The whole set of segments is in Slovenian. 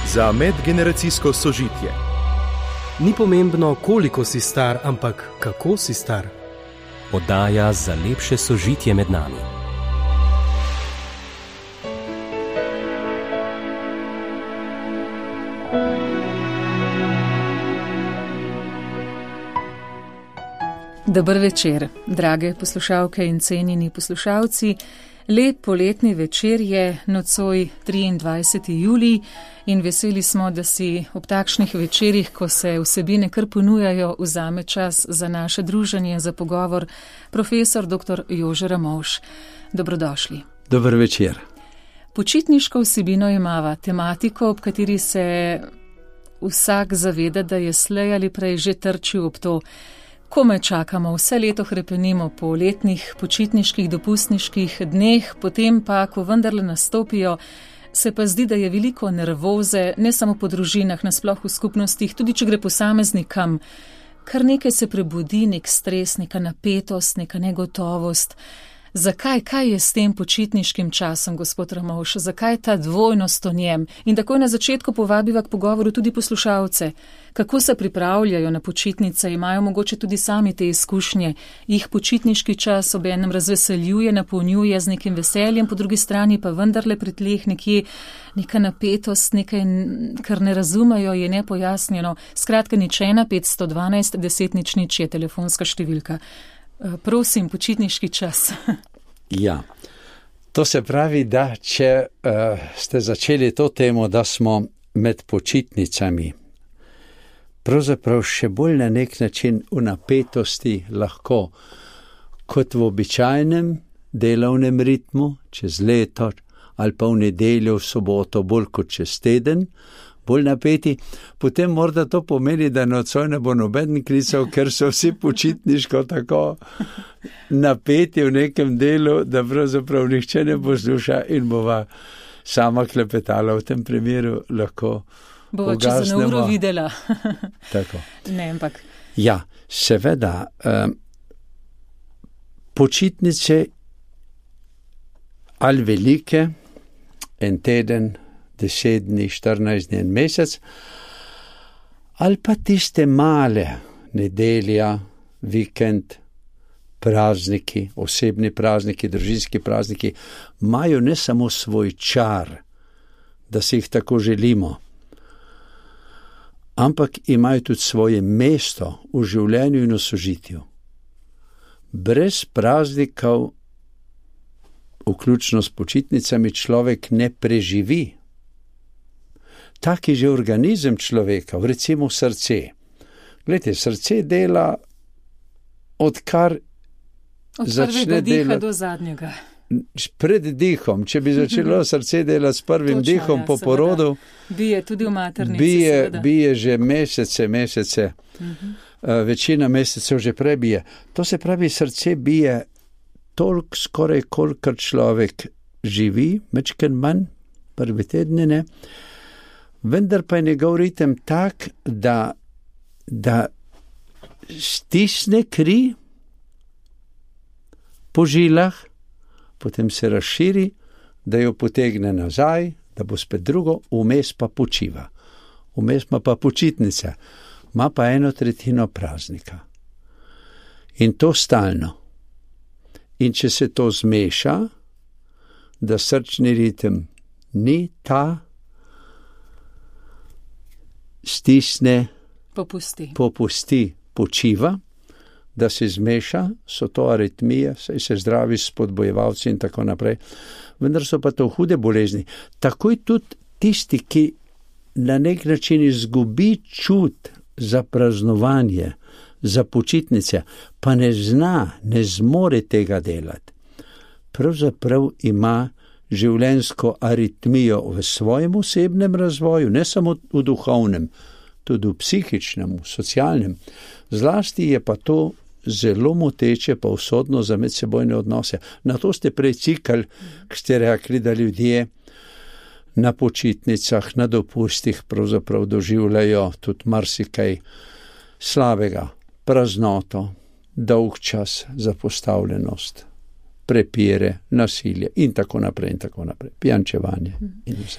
za medgeneracijsko sožitje. Ni pomembno, koliko si star, ampak kako si star. Oddaja za lepše sožitje med nami. Dober večer, drage poslušalke in cenjeni poslušalci. Lep poletni večer je, nocoj 23. julij in veseli smo, da si ob takšnih večerih, ko se vsebine kar ponujajo, vzame čas za naše druženje, za pogovor profesor dr. Jože Ramovš. Dobrodošli. Dober večer. Počitniško vsebino imava tematiko, ob kateri se vsak zaveda, da je slej ali prej že trčil ob to. Kome čakamo, vse leto hrepenimo po letnih počitniških dopustniških dneh, potem pa, ko vendarle nastopijo, se pa zdi, da je veliko nervoze, ne samo po družinah, nasploh v skupnostih, tudi če gre posameznikam. Kar nekaj se prebudi, nek stres, neka napetost, neka negotovost. Zakaj, kaj je s tem počitniškim časom, gospod Ramovš? Zakaj ta dvojnost o njem? In takoj na začetku povabiva k pogovoru tudi poslušalce. Kako se pripravljajo na počitnice? Imajo mogoče tudi sami te izkušnje? Jih počitniški čas ob enem razveseljuje, napolnjuje z nekim veseljem, po drugi strani pa vendarle pri tleh nekje neka napetost, nekaj, kar ne razumejo, je nepojasnjeno. Skratka, nič 1-512 10 je telefonska številka. Prosim, počitniški čas. Ja, to se pravi, da če ste začeli to temo, da smo med počitnicami, pravzaprav še bolj na nek način v napetosti lahko, kot v običajnem delovnem ritmu, čez leto ali pa v nedeljo, v soboto, bolj kot čez teden, bolj napeti, potem morda to pomeni, da nocoj ne bo noben klical, ker so vsi počitniško tako napeti v nekem delu, da pravzaprav nihče ne posluša in bova sama klepetala. V tem primeru lahko bova čez eno uro videla. Tako. Ne, ampak. Ja, seveda, počitnice ali velike, en teden, 10 dni, 14 dni, en mesec, ali pa tiste male, nedelja, vikend, prazniki, osebni prazniki, družinski prazniki, imajo ne samo svoj čar, da si jih tako želimo, ampak imajo tudi svoje mesto v življenju in v sožitju. Brez praznikov, vključno s počitnicami, človek ne preživi. Tak je že organizem človeka, recimo srce. Glejte, srce dela odkar začne delati do zadnjega. Pred dihom, če bi začelo srce delati s prvim dihom po porodu, bije tudi v maternici, bije že mesece, večina mesecev že prebije. To se pravi, srce bije toliko skoraj, kolikor človek živi, mečken manj, prvi tedni ne, vendar pa je njegov ritem tak, da stisne kri po žilah, potem se razširi, da jo potegne nazaj, da bo spet drugo, vmes pa počiva. Vmes ima pa počitnice, ima pa 1/3 praznika. In to stalno. In če se to zmeša, da srčni ritem ni ta, stisne, popusti, počiva, da se zmeša, so to aritmije, saj se zdravi s spodbojevalci in tako naprej. Vendar so pa to hude bolezni. Takoj tudi tisti, ki na nek način izgubi čut za praznovanje, za počitnice, pa ne zmore tega delati. Pravzaprav ima življenjsko aritmijo v svojem osebnem razvoju, ne samo v duhovnem, tudi v psihičnem, v socialnem. Zlasti je pa to zelo moteče pa usodno za medsebojne odnose. Na to ste prej cikl, ki ste rekli, da ljudje na počitnicah, na dopustih pravzaprav doživljajo tudi marsikaj slabega, praznoto, dolg čas, zapostavljenost, prepire, nasilje in tako naprej, pijančevanje in vse drugo.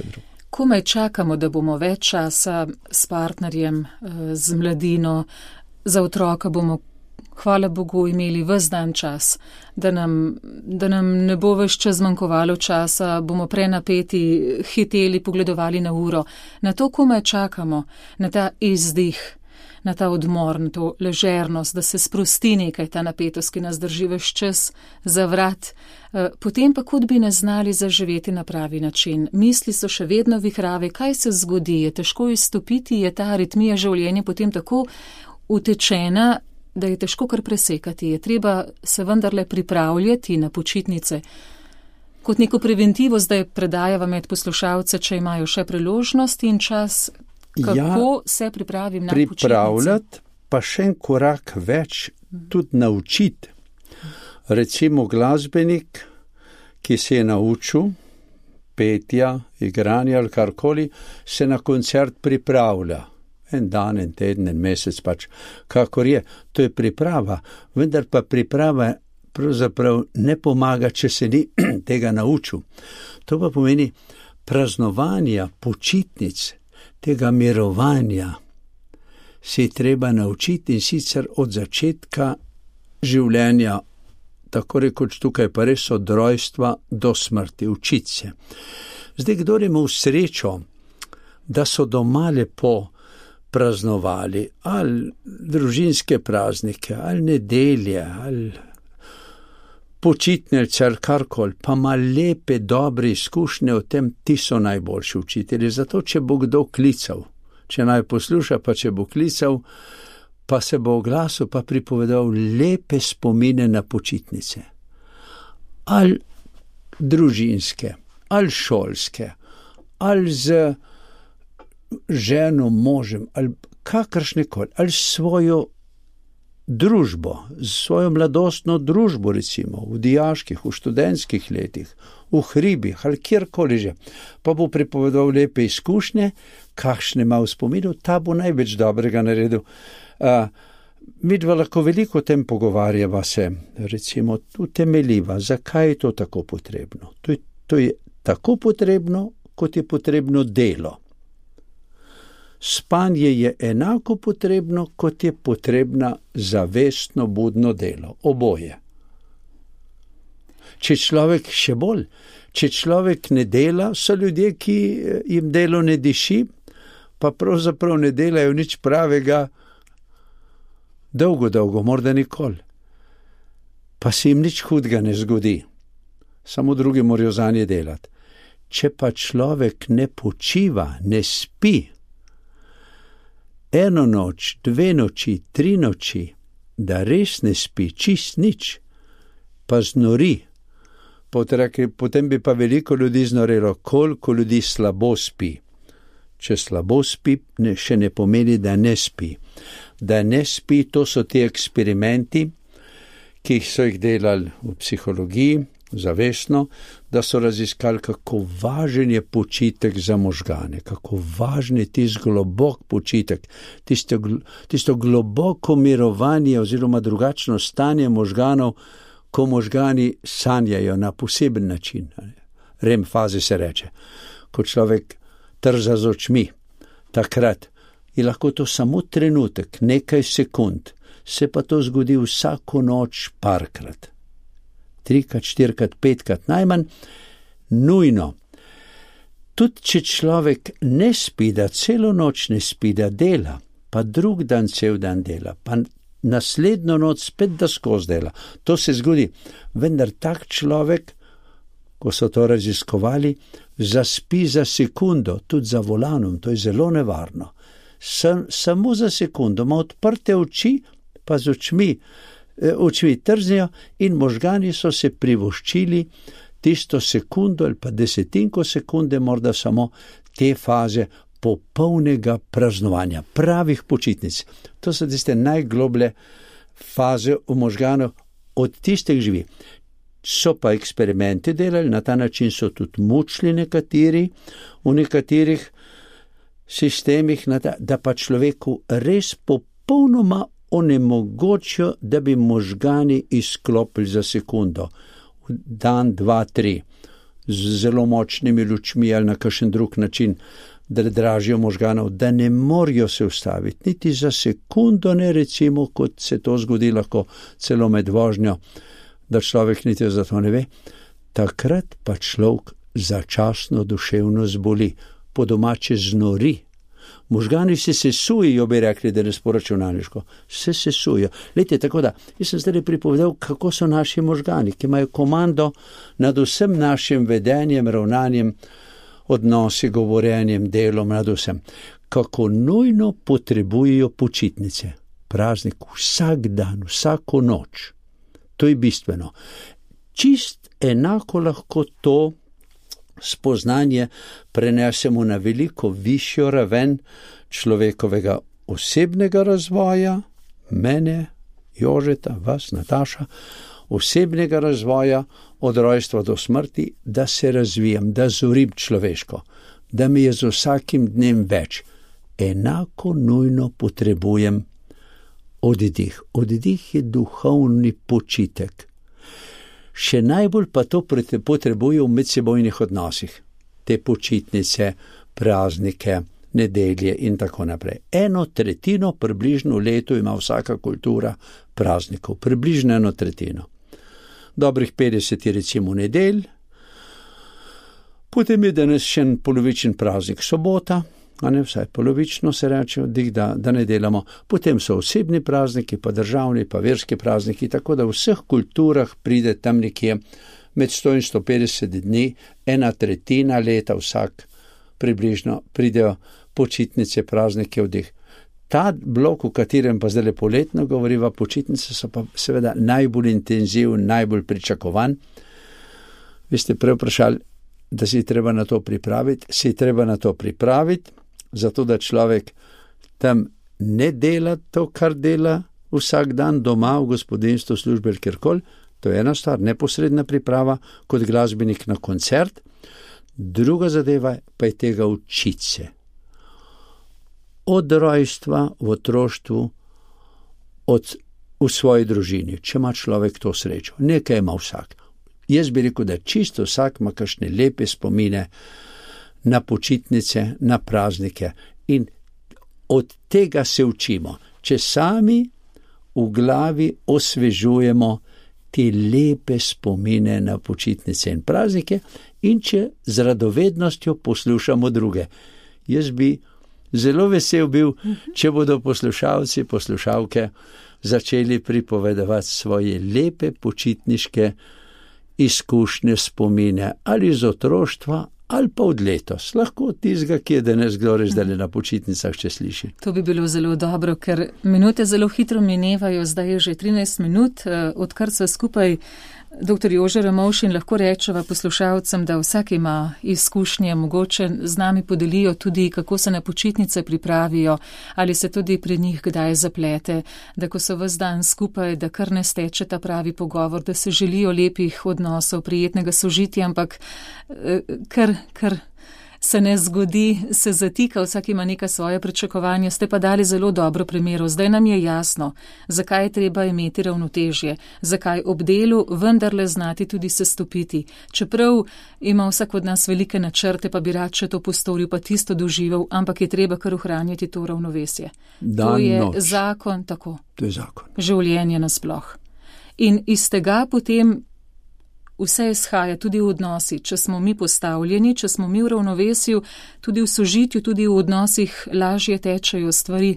komaj čakamo, da bomo več časa s partnerjem, z mladino, za otroka bomo, hvala Bogu, imeli ves dan čas, da nam ne bo več čas zmanjkovalo časa, bomo prenapeti, hiteli, pogledovali na uro. Na to komaj čakamo, na ta izdih, na ta odmor, na to ležernost, da se sprosti nekaj ta napetost, ki nas drži ves čas za vrat. Potem pa kot bi ne znali zaživeti na pravi način. Misli so še vedno vihrave, kaj se zgodi, je težko izstopiti, je ta aritmija življenja potem tako utečena, da je težko kar presekati. Je treba se vendarle pripravljati na počitnice. Kot neko preventivo zdaj predajava med poslušalce, če imajo še priložnost in čas, kako se pripravim na počitnice. Pripravljati, pa še en korak več, tudi naučiti. Recimo glasbenik, ki se je naučil petja, igranja ali karkoli, se na koncert pripravlja. En dan, en teden, en mesec pač, kakor je. To je priprava, vendar pa priprava pravzaprav ne pomaga, če se ni tega naučil. To pa pomeni praznovanja, počitnic, tega mirovanja se je treba naučiti in sicer od začetka življenja, tako rekoč tukaj pa res od rojstva do smrti, učiti se. Zdaj, kdor ima srečo, da so doma lepo praznovali, ali družinske praznike, ali nedelje, ali počitnice, ali karkoli, pa ima lepe, dobre izkušnje o tem, ti so najboljši učitelji. Zato, če bo kdo klical, če naj posluša, pa če bo klical, pa se bo oglasil, pa pripovedal lepe spomine na počitnice. Ali družinske, ali šolske, ali z ženo, možem, ali kakršnekoli, ali svojo družbo, svojo mladostno družbo, recimo, v dijaških, v študentskih letih, v hribih, ali kjerkoli že, pa bo pripovedal lepe izkušnje, kakšne ima v spominu, ta bo največ dobrega naredil. Midva lahko veliko o tem pogovarjava se, recimo, utemeljiva, zakaj je to tako potrebno. To je tako potrebno, kot je potrebno delo. Spanje je enako potrebno, kot je potrebna zavestno budno delo. Oboje. Če človek še bolj, če človek ne dela, so ljudje, ki jim delo ne diši, pa pravzaprav ne delajo nič pravega dolgo, morda nikoli. Pa se jim nič hudega ne zgodi. Samo drugi morajo zanje delati. Če pa človek ne počiva, ne spi, eno noč, 2 noči, 3 noči, da res ne spi, čist nič, pa znori. Potem bi pa veliko ljudi znorelo, koliko ljudi slabo spi. Če slabo spi, še ne pomeni, da ne spi. Da ne spi, to so ti eksperimenti, ki so jih delali v psihologiji, zavestno, da so raziskali, kako važen je počitek za možgane, kako važen je tisti globok počitek, tisto globoko mirovanje oziroma drugačno stanje možganov, ko možgani sanjajo na poseben način. REM faze se reče. Ko človek trza z očmi, takrat je lahko to samo trenutek, nekaj sekund, se pa to zgodi vsako noč parkrat. 3-krat, 4-krat, 5-krat, najmanj nujno. Tudi če človek ne spi, da celo noč ne spi, da dela, pa drug dan cel dan dela, pa naslednjo noč spet da skozi dela. To se zgodi, vendar tak človek, ko so to raziskovali, zaspi za sekundo, tudi za volanom, to je zelo nevarno. Samo za sekundo, ima odprte oči, pa z očmi trznijo in možgani so se privoščili tisto sekundo ali pa desetinko sekunde, morda samo te faze popolnega praznovanja, pravih počitnic. To so tiste najgloblje faze v možganu, od tistih živi. So pa eksperimenti delali, na ta način so tudi mučili nekateri, v nekaterih sistemih, da pa človeku res popolnoma onemogočijo, da bi možgani izklopili za sekundo. Dan, 2, 3. z zelo močnimi lučmi ali na kakšen drug način, da dražijo možganov, da ne morajo se ustaviti, niti za sekundo ne, recimo, kot se to zgodi lahko celo med vožnjo, da človek niti za to ne ve, takrat pa človek začasno duševno zboli, po domače znori. Možgani se sesujejo, bi rekli, da ne sporačunalniško, se sesujejo. Lejte, tako da, jaz sem zdaj pripovedal, kako so naši možgani, ki imajo komando nad vsem našim vedenjem, ravnanjem, odnosi, govorjenjem, delom, nad vsem. Kako nujno potrebujejo počitnice, praznik, vsak dan, vsako noč. To je bistveno. Čist enako lahko to spoznanje prenesemo na veliko višjo raven človekovega osebnega razvoja, mene, Jožeta, vas, Nataša, osebnega razvoja od rojstva do smrti, da se razvijam, da zorim človeško, da mi je z vsakim dnem več. Enako nujno potrebujem oddih. Oddih je duhovni počitek. Še najbolj pa to potrebujo v medsebojnih odnosih. Te počitnice, praznike, nedelje in tako naprej. 1/3 približno v letu ima vsaka kultura praznikov. Približno 1/3. Dobrih 50 je recimo nedelj. Potem je danes še en polovičen praznik sobota, a ne vsaj polovično se reče, da ne delamo. Potem so osebni prazniki, pa državni, pa verski prazniki, tako da v vseh kulturah pride tam nekje med 100 in 150 dni, 1/3 leta vsak približno pridejo počitnice, praznike, oddih. Ta blok, v katerem pa zdaj poletno govoriva, počitnice so pa seveda najbolj intenzivni, najbolj pričakovan. Vi ste prej vprašali, da si treba na to pripraviti. Si treba na to pripraviti, zato da človek tam ne dela to, kar dela vsak dan doma, v gospodinstvu, službi, kjerkoli. To je ena stvar, neposredna priprava kot glasbenik na koncert. Druga zadeva pa je tega učiti se. Od rojstva, v otroštvu, v svoji družini, če ima človek to srečo. Nekaj ima vsak. Jaz bi rekel, da čisto vsak ima kakšne lepe spomine na počitnice, na praznike in od tega se učimo. Če sami v glavi osvežujemo te lepe spomine na počitnice in praznike in če z radovednostjo poslušamo druge. Jaz bi zelo vesel bil, če bodo poslušalci, poslušalke začeli pripovedovati svoje lepe počitniške izkušnje, spomine ali iz otroštva ali pa od letos. Lahko tistega, ki je danes kdor zdaj na počitnicah, če sliši. To bi bilo zelo dobro, ker minute zelo hitro minevajo, zdaj je že 13 minut, odkar so skupaj. Dr. Jože Ramovšin, lahko rečeva poslušalcem, da vsak ima izkušnje, mogoče z nami podelijo tudi, kako se na počitnice pripravijo, ali se tudi pri njih kdaj zaplete, da ko so ves dan skupaj, da kar ne steče ta pravi pogovor, da se želijo lepih odnosov, prijetnega sožitja, ampak kar se ne zgodi, se zatika, vsak ima neka svoje pričakovanja. Ste pa dali zelo dobro primero. Zdaj nam je jasno, zakaj je treba imeti ravnotežje, zakaj ob delu vendarle znati tudi sestopiti. Čeprav ima vsak od nas velike načrte, pa bi rad še to postoril, pa tisto doživel, ampak je treba kar ohranjati to ravnovesje. To je zakon, tako. To je zakon. Življenje nasploh. In iz tega potem vse izhaja tudi v odnosi, če smo mi postavljeni, če smo mi v ravnovesju, tudi v sožitju, tudi v odnosih lažje tečejo stvari.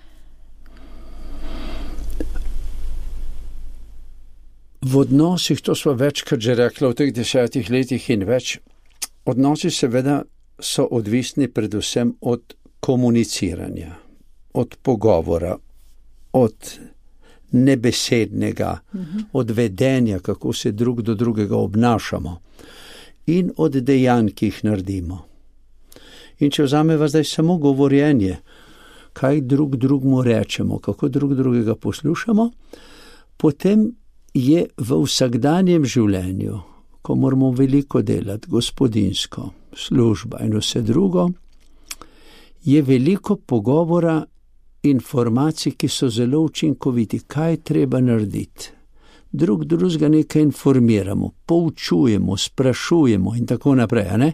V odnosih, to smo večkrat že rekli v teh 10 letih in več, odnosi seveda so odvisni predvsem od komuniciranja, od pogovora, od nebesednega, od vedenja, kako se drug do drugega obnašamo in od dejanj, ki jih naredimo. In če vzameva zdaj samo govorjenje, kaj drugemu rečemo, kako drugega poslušamo, potem je v vsakdanjem življenju, ko moramo veliko delati, gospodinjsko, služba in vse drugo, je veliko pogovora informacij, ki so zelo učinkoviti, kaj treba narediti, drugega nekaj informiramo, poučujemo, sprašujemo in tako naprej, ne?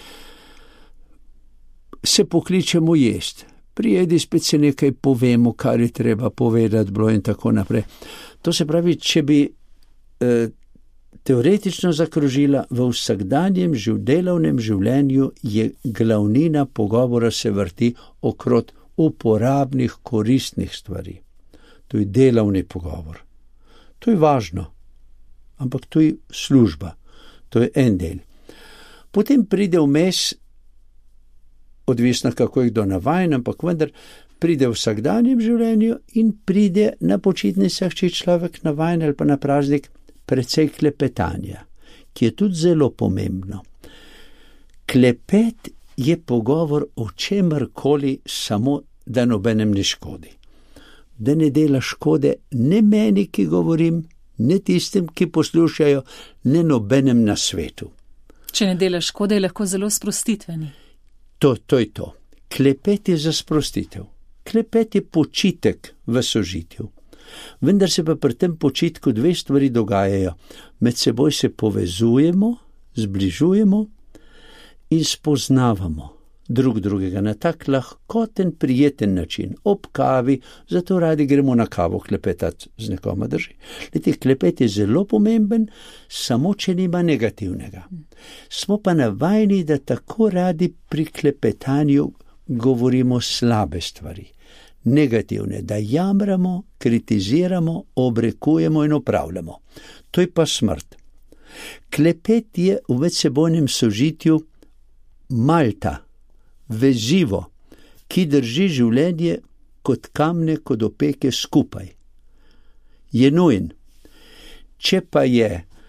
Se pokličemo jest, prijedi, spet se nekaj povemo, kar je treba povedati bilo in tako naprej. To se pravi, če bi teoretično zakrožila, v vsakdanjem delovnem življenju je glavnina pogovora se vrti okrog uporabnih, koristnih stvari. To je delovni pogovor. To je važno, ampak to je služba, to je en del. Potem pride vmes, odvisno kako je kdo navajen, ampak vendar pride v vsakdanjem življenju in pride na počitnicah, če je človek navajen ali pa na praznik, precej klepetanja, ki je tudi zelo pomembno. Klepet je pogovor o čemerkoli, samo da nobenem ne škodi. Da ne dela škode ne meni, ki govorim, ne tistim, ki poslušajo, ne nobenem na svetu. Če ne dela škode, je lahko zelo sprostitveni. To je to. Klepet je za sprostitev. Klepet je počitek v sožitju. Vendar se pa pri tem počitku dve stvari dogajajo. Med seboj se povezujemo, zbližujemo in spoznavamo drugega na tak lahkoten, prijeten način. Ob kavi, zato radi gremo na kavo klepetati z nekoma, drži. Klepet je zelo pomemben, samo če nima negativnega. Smo pa navajeni, da tako radi pri klepetanju govorimo slabe stvari, negativne, da jamramo, kritiziramo, obrekujemo in opravljamo. To je pa smrt. Klepet je v medsebojnem sožitju malta, vezivo, ki drži življenje kot kamne, kot opeke skupaj. Je nujen. Če pa je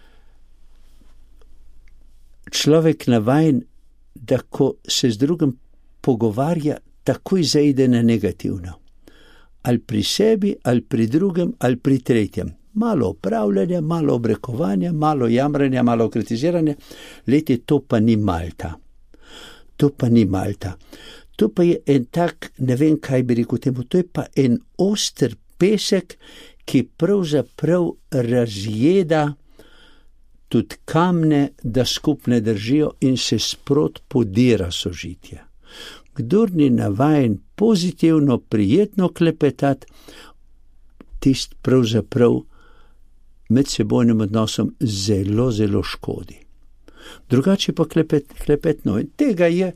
človek navajen, da ko se z drugim pogovarja, takoj zaide na negativno. Ali pri sebi, ali pri drugem, ali pri tretjem. Malo opravljanja, malo obrekovanja, malo jamranja, malo kritiziranja. To pa ni malta. To pa ni malta. To pa je en tak, ne vem kaj bi rekel temu, to je pa en oster pesek, ki pravzaprav razjeda tudi kamne, da skupne držijo in se sprot podira sožitje. Kdor ni navajen pozitivno, prijetno klepetati, tist pravzaprav medsebojnim odnosom zelo, zelo škodi. Drugače pa klepetno. Tega je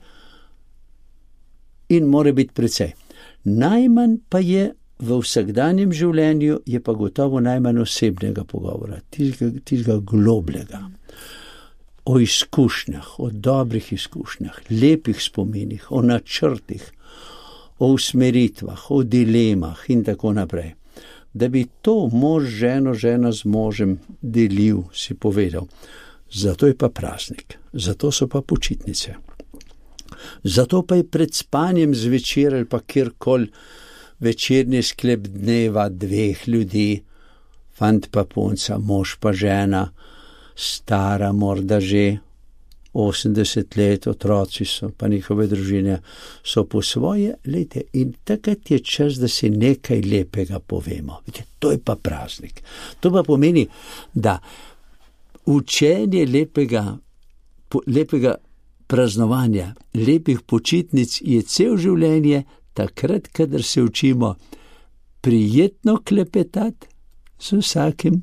in more biti precej. Najmanj pa je v vsakdanjem življenju, je pa gotovo najmanj osebnega pogovora, tistega globlega. O izkušnjah, o dobrih izkušnjah, lepih spominih, o načrtih, o usmeritvah, o dilemah in tako naprej. Da bi to mož ženo, žena z možem delil, si povedal. Zato je pa praznik, zato so pa počitnice. Zato pa je pred spanjem zvečer ali pa kjerkoli večerni sklep dneva dveh ljudi, fant pa punca, mož pa žena, stara morda že 80 let, otroci so, pa njihove družine so po svoje, in takrat je čas, da si nekaj lepega povemo. To je pa praznik. To pa pomeni, da učenje lepega praznovanja, lepih počitnic je cel življenje, takrat, kadar se učimo prijetno klepetati z vsakim,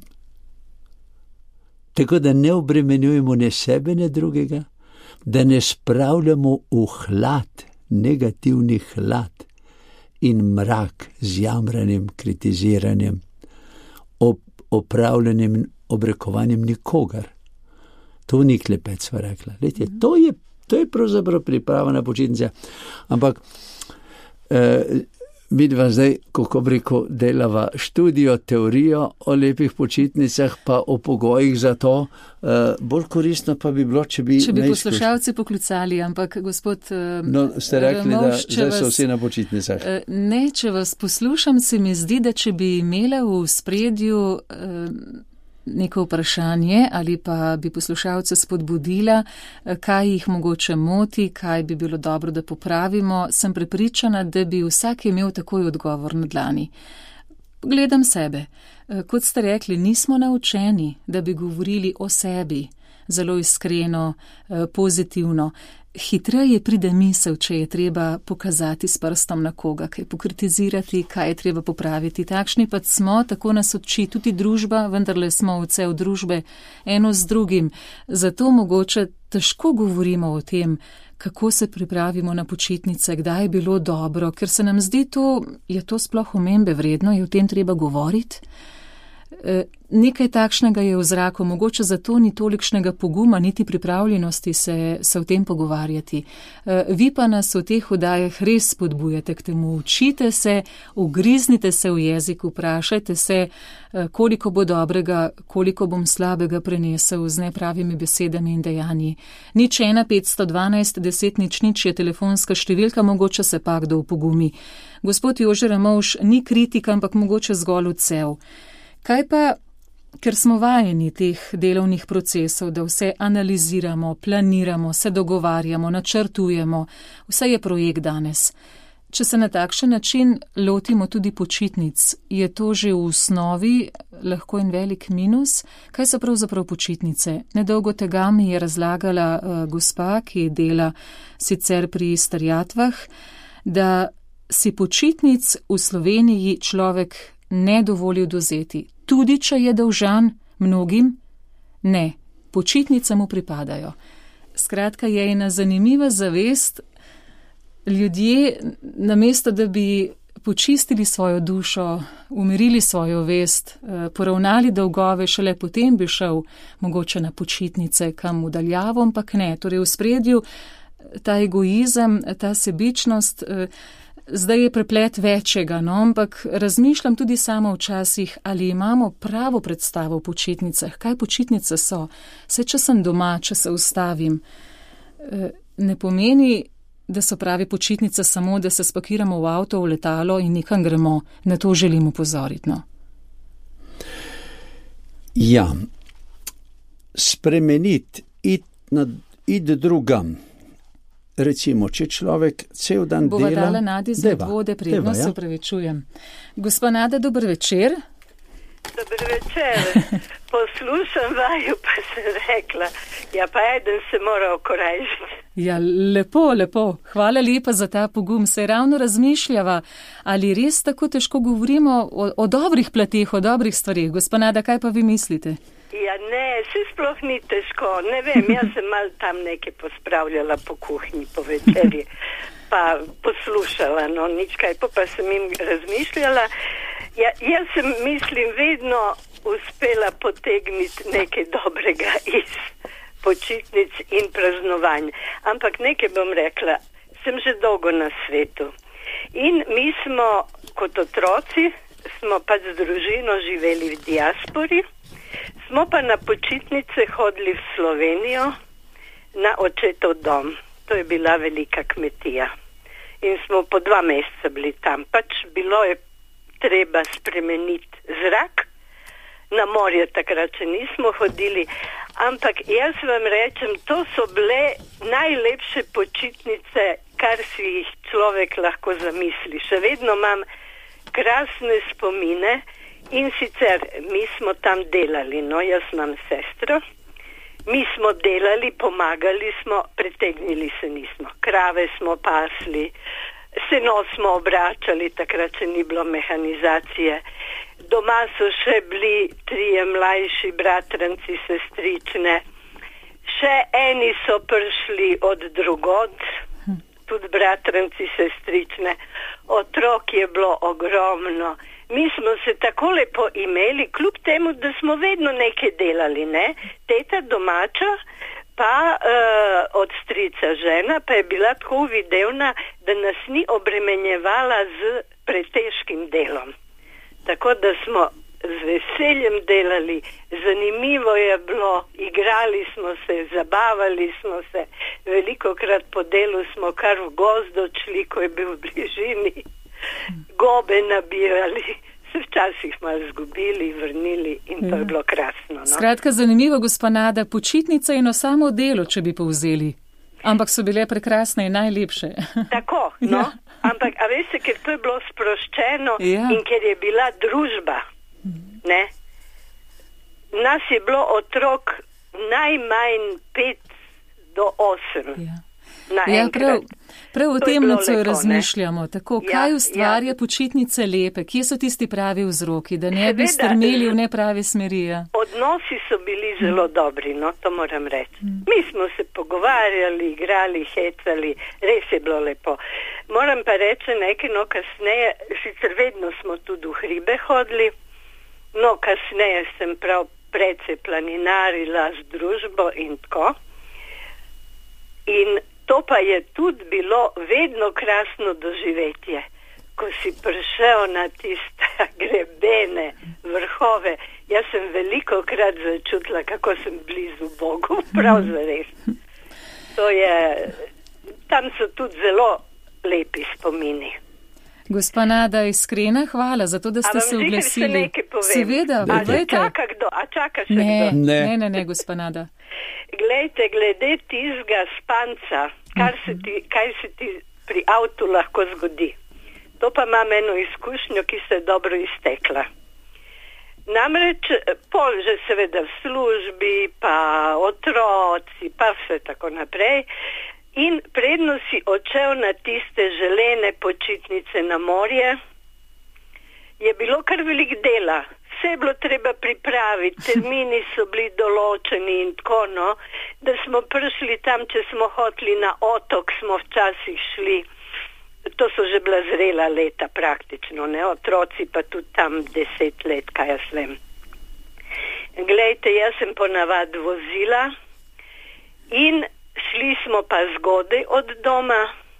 tako da ne obremenjujemo ne sebe, ne drugega, da ne spravljamo v hlad, negativni hlad in mrak z jamranjem, kritiziranjem, opravljanjem, obrekovanjem nikogar. To ni klepet, sva rekla. To je pravzaprav priprava na počitnice. Ampak midva zdaj, kako bi rekel, delava študijo, teorijo o lepih počitnicah, pa o pogojih za to. Bolj koristno pa bi bilo, če bi poslušalci poklicali, ampak gospod ste rekli, da zdaj so vsi na počitnicah. Ne, če vas poslušam, se mi zdi, da če bi imela v spredju neko vprašanje ali pa bi poslušalce spodbudila, kaj jih mogoče moti, kaj bi bilo dobro, da popravimo, sem prepričana, da bi vsak imel takoj odgovor na dlani. Gledam sebe. Kot ste rekli, nismo naučeni, da bi govorili o sebi zelo iskreno, pozitivno. Hitreje pride misel, če je treba pokazati s prstom na koga, kaj pokritizirati, kaj je treba popraviti. Takšni pa smo, tako nas uči tudi družba, vendarle smo vse v družbe eno z drugim. Zato mogoče težko govorimo o tem, kako se pripravimo na počitnice, kdaj je bilo dobro, ker se nam zdi je to sploh omembe vredno, je o tem treba govoriti. Nekaj takšnega je v zraku, mogoče zato ni tolikšnega poguma, niti pripravljenosti se o tem pogovarjati. Vi pa nas v teh oddajah res spodbujate k temu. Učite se, ugriznite se v jezik, vprašajte se, koliko bo dobrega, koliko bom slabega prenesel z nepravimi besedami in dejanji. 01 512 10 00 je telefonska številka, mogoče se pa kdo upogumi. Gospod Jože Ramovš, ni kritika, ampak mogoče zgolj odsev. Kaj pa, ker smo vajeni teh delovnih procesov, da vse analiziramo, planiramo, se dogovarjamo, načrtujemo, vse je projekt danes. Če se na takšen način lotimo tudi počitnic, je to že v osnovi lahko en velik minus? Kaj so pravzaprav počitnice? Nedolgo tega mi je razlagala gospa, ki dela sicer pri starjatvah, da si počitnic v Sloveniji človek ne dovoli odvzeti. Tudi, če je dolžan mnogim, ne, počitnice mu pripadajo. Skratka, je ena zanimiva zavest, ljudje, namesto da bi počistili svojo dušo, umirili svojo vest, poravnali dolgove, šele potem bi šel mogoče na počitnice, kam v daljavo, ampak ne. Torej v spredju ta egoizem, ta sebičnost, zdaj je preplet večjega, no, ampak razmišljam tudi sama včasih, ali imamo pravo predstavo o počitnicah, kaj počitnice so. Vse, če sem doma, če se ustavim, ne pomeni, da so pravi počitnice samo, da se spakiramo v avto, v letalo in nekam gremo. Na to želim upozoriti, no. Ja, spremeniti, iti drugam. Recimo, če človek cel dan dela... Bova dala Nadi za odvode, predno se upravičujem. Gospa Nada, dober večer. Dober večer. Poslušam vaju, pa sem rekla, ja pa eden se mora okorajžiti. Ja, lepo, lepo. Hvala lepa za ta pogum. Se ravno razmišljava, ali res tako težko govorimo o dobrih plateh, o dobrih stvarih. Gospa Nada, kaj pa vi mislite? Ja, ne, se sploh ni težko. Ne vem, jaz sem malo tam nekaj pospravljala po kuhinji, po večerji, pa poslušala, no, nič kaj, pa sem jim razmišljala. Ja, jaz sem, mislim, vedno uspela potegniti nekaj dobrega iz počitnic in praznovanj. Ampak nekaj bom rekla, sem že dolgo na svetu. In mi smo, kot otroci, smo pač z družino živeli v diaspori, smo pa na počitnice hodili v Slovenijo na očetov dom. To je bila velika kmetija. In smo po 2 meseca bili tam. Pač bilo je treba spremeniti zrak. Na morje takrat še nismo hodili. Ampak jaz vam rečem, to so bile najlepše počitnice, kar si jih človek lahko zamisli. Še vedno imam krasne spomine. In sicer mi smo tam delali, no, jaz imam sestro, mi smo delali, pomagali smo, pritegnili se nismo. Krave smo pasli, seno smo obračali, takrat še ni bilo mehanizacije. Doma so še bili 3 mlajši bratranci, sestrične, še eni so prišli od drugod, tudi bratranci, sestrične, otrok je bilo ogromno. Mi smo se tako lepo imeli, kljub temu, da smo vedno nekaj delali, ne? Teta domača, pa od strica žena, pa je bila tako videvna, da nas ni obremenjevala z pretežkim delom. Tako da smo z veseljem delali, zanimivo je bilo, igrali smo se, zabavali smo se, velikokrat po delu smo kar v gozd odšli, ko je bil v bližini. Gobe nabirali, se včasih malo zgubili, vrnili in to je bilo krasno. No? Skratka, zanimivo, gospa Nada, počitnica in samo delo, če bi povzeli. Ampak so bile prekrasne in najlepše. Tako, no. Ja. Ampak, a veste, ker to je bilo sproščeno in ker je bila družba, ne? Nas je bilo otrok najmanj 5 do 8. Prav o tem nocoj razmišljamo. Tako, kaj ustvarja počitnice lepe? Kje so tisti pravi vzroki, da ne bi strmeli v neprave smeri? Odnosi so bili zelo dobri, no, to moram reči. Mi smo se pogovarjali, igrali, hecali, res je bilo lepo. Moram pa reči nekaj, no, kasneje, sicer vedno smo tudi v hribe hodili, no, kasneje sem prav precej planinarila z družbo in tako. In to pa je tudi bilo vedno krasno doživetje, ko si prišel na tiste grebene vrhove. Jaz sem veliko krat začutila, kako sem blizu Bogu, prav zares. Tam so tudi zelo lepi spomini. Gospa Nada, iskrena hvala za to, da ste se oglasili. Seveda, povejte. A čaka še kdo? Ne, gospa Nada. Glejte, glede tizga spanca, kaj se ti pri avtu lahko zgodi. To pa imam eno izkušnjo, ki se je dobro iztekla. Namreč, pol že seveda v službi, pa otroci, pa vse tako naprej. In predno si odšel na tiste želene počitnice na morje, je bilo kar veliko dela. Vse je bilo treba pripraviti, termini so bili določeni in tako, no, da smo prišli tam, če smo hoteli na otok, smo včasih šli. To so že bila zrela leta praktično, ne, otroci pa tudi tam 10 let, kaj jaz vem. Glejte, jaz sem ponavadi vozila in šli smo pa zgodaj od doma,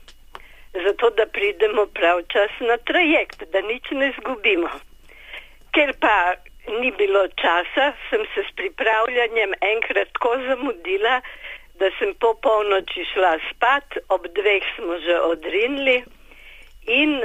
zato da pridemo prav čas na trajekt, da nič ne zgubimo. Ker pa ni bilo časa, sem se s pripravljanjem enkrat tako zamudila, da sem po polnoči šla spat, ob 2 smo že odrinili in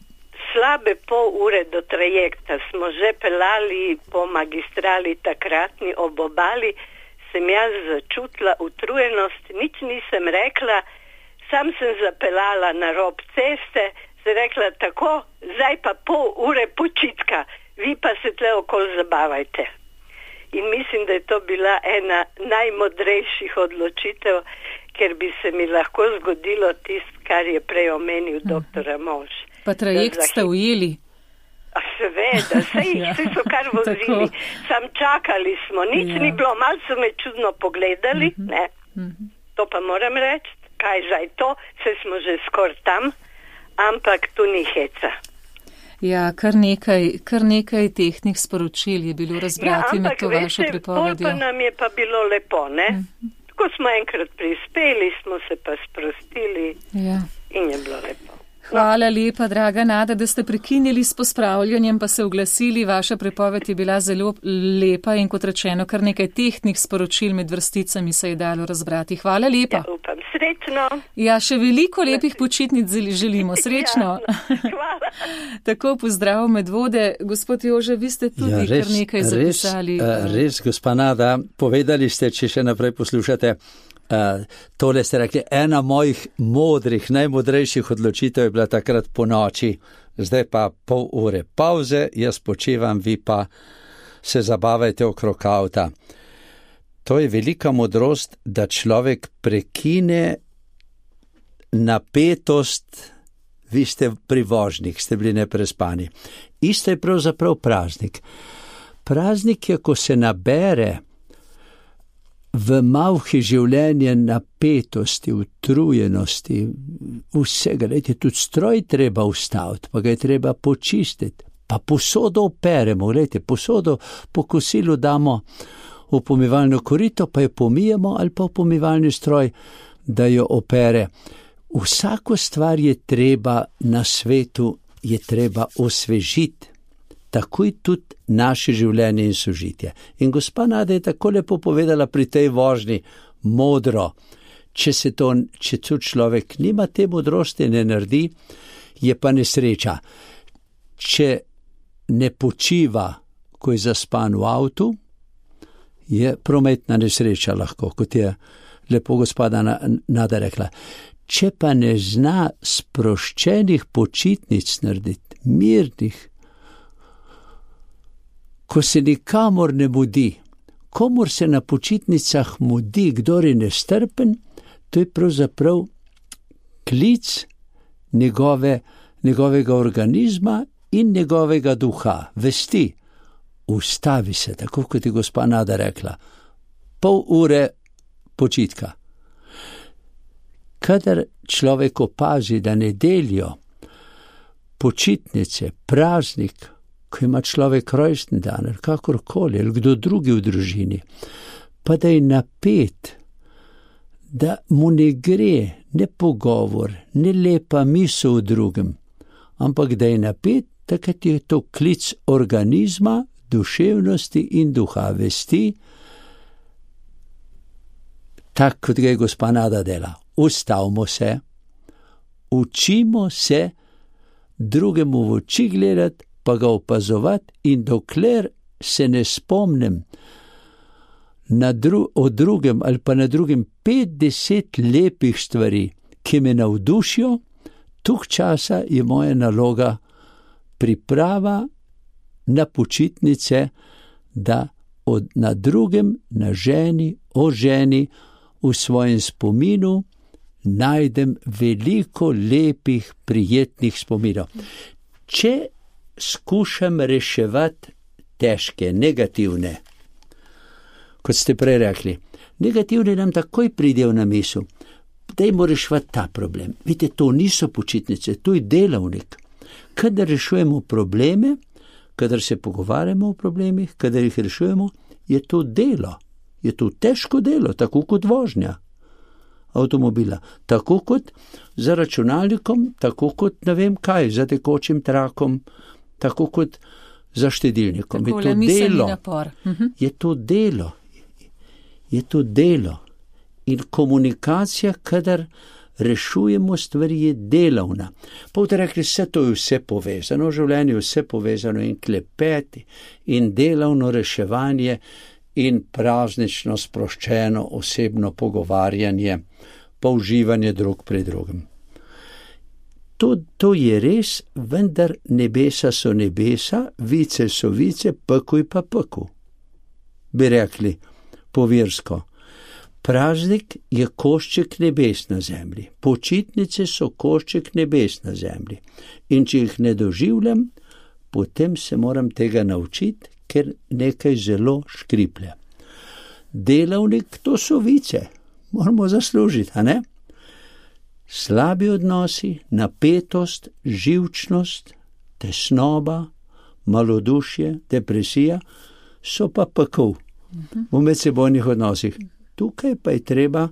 slabe pol ure do trajekta smo že pelali po magistrali takratni ob obali, sem jaz začutila utrujenost, nič nisem rekla, sam sem zapeljala na rob ceste, sem rekla tako, zdaj pa pol ure počitka. Vi pa se tle okoli zabavajte. In mislim, da je to bila ena najmodrejših odločitev, ker bi se mi lahko zgodilo tisto, kar je prej omenil dr. Ramovš. Pa trajekt ste ujeli? Seveda, vse so kar vozili. Sam čakali smo, nič ni bilo, malo so me čudno pogledali, ne. To pa moram reči, kaj zdaj to, vse smo že skoraj tam, ampak tu ni heca. Ja, kar nekaj tehnih sporočil je bilo razbrati med to vašo pripovedjo. Ja, ampak veste, nam je pa bilo lepo, ne? Tako smo enkrat prispeli, smo se pa sprostili in je bilo lepo. Hvala lepa, draga Nada, da ste prekinili s pospravljanjem, pa se oglasili. Vaša pripoved je bila zelo lepa in kot rečeno, kar nekaj tehnih sporočil med vrsticami se je dalo razbrati. Hvala lepa. Ja, upam, srečno. Ja, še veliko lepih počitnic želimo. Srečno. Hvala. Tako, pozdrav Medvode. Gospod Jože, vi ste tudi kar nekaj zapisali. Res, gospa Nada, povedali ste, če še naprej poslušate, tole ste rekli, ena mojih modrih, najmodrejših odločitev je bila takrat po noči, zdaj pa pol ure pauze, jaz počivam, vi pa se zabavajte okrog avta. To je velika modrost, da človek prekine napetost, vi ste pri vožnjih, ste bili neprespani. Isto je pravzaprav praznik. Praznik je, ko se nabere v malhi življenje napetosti, utrujenosti, vsega, gledajte, tudi stroj treba ustaviti, pa ga je treba počistiti, pa posodo operemo, gledajte, posodo po kosilu damo v pomivalno korito, pa jo pomijemo ali pa v pomivalni stroj, da jo opere. Vsako stvar je treba na svetu, je treba osvežiti. Takoj tudi naše življenje in sožitje. In gospa Nada je tako lepo povedala pri tej vožnji, modro, če tudi človek nima te modrosti, ne naredi, je pa nesreča. Če ne počiva, ko je zaspan v avtu, je prometna nesreča lahko, kot je lepo gospoda Nada rekla. Če pa ne zna sproščenih počitnic narediti, mirnih, ko se nikamor ne mudi, komor se na počitnicah mudi, kdor je nestrpen, to je pravzaprav klic njegovega organizma in njegovega duha, vesti. Ustavi se, tako kot je gospa Nada rekla, pol ure počitka. Kadar človek opazi, da nedeljo, počitnice, praznik, ko ima človek rojstni dan, ali kakorkoli, ali kdo drugi v družini, pa da je napet, da mu ne gre ne pogovor, ne lepa misel v drugem, ampak da je napet, takrat je to klic organizma, duševnosti in duha, vesti, tak, kot ga je gospa Nada dela. Ustavimo se, učimo se drugemu v oči gledati, pa ga opazovati, in dokler se ne spomnim o drugem ali pa na drugem 50 lepih stvari, ki me navdušijo, tuk časa je moja naloga priprava na počitnice, da na drugem, na ženi, o ženi, v svojem spominu najdem veliko lepih, prijetnih spominov. Če skušam reševati težke, negativne, kot ste prej rekli, negativne nam takoj pridejo na misel, dajmo reševati ta problem. Vidite, to niso počitnice, to je delavnik. Kadar rešujemo probleme, kadar se pogovarjamo o problemih, kadar jih rešujemo, je to delo. Je to težko delo, tako kot vožnja avtomobila, tako kot za računalnikom, tako kot ne vem kaj, za tekočim trakom, tako kot za štedilnikom. Je to delo. Je to delo. Je to delo. In komunikacija, kadar rešujemo stvari, je delovna. Pa boste rekli, to je vse povezano, v življenju je vse povezano, in klepeti, in delovno reševanje, in praznično sproščeno osebno pogovarjanje, pa uživanje drug pri drugem. To je res, vendar nebesa so nebesa, vice so vice, peku je pa peku. Bi rekli po versko. Praznik je košček nebes na zemlji, počitnice so košček nebes na zemlji. In če jih ne doživljam, potem se moram tega naučiti, ker nekaj zelo škriplja. Delavnik, to so vice, moramo zaslužiti, a ne? Slabi odnosi, napetost, živčnost, tesnoba, malodušje, depresija so pa pekel v medsebojnih odnosih. Tukaj pa je treba